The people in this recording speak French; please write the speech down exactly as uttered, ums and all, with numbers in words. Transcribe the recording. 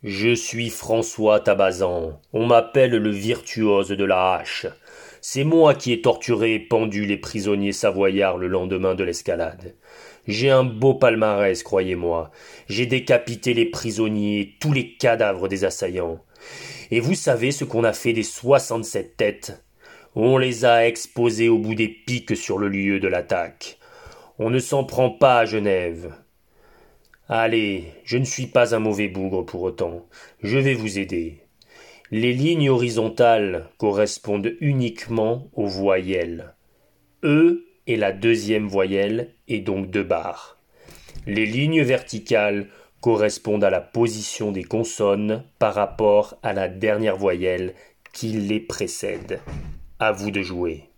Je suis François Tabazan. On m'appelle le virtuose de la hache. C'est moi qui ai torturé et pendu les prisonniers savoyards le lendemain de l'escalade. J'ai un beau palmarès, croyez-moi. J'ai décapité les prisonniers et tous les cadavres des assaillants. Et vous savez ce qu'on a fait des soixante-sept têtes? On les a exposées au bout des piques sur le lieu de l'attaque. On ne s'en prend pas à Genève. Allez, je ne suis pas un mauvais bougre pour autant. Je vais vous aider. Les lignes horizontales correspondent uniquement aux voyelles. E est la deuxième voyelle et donc deux barres. Les lignes verticales correspondent à la position des consonnes par rapport à la dernière voyelle qui les précède. À vous de jouer.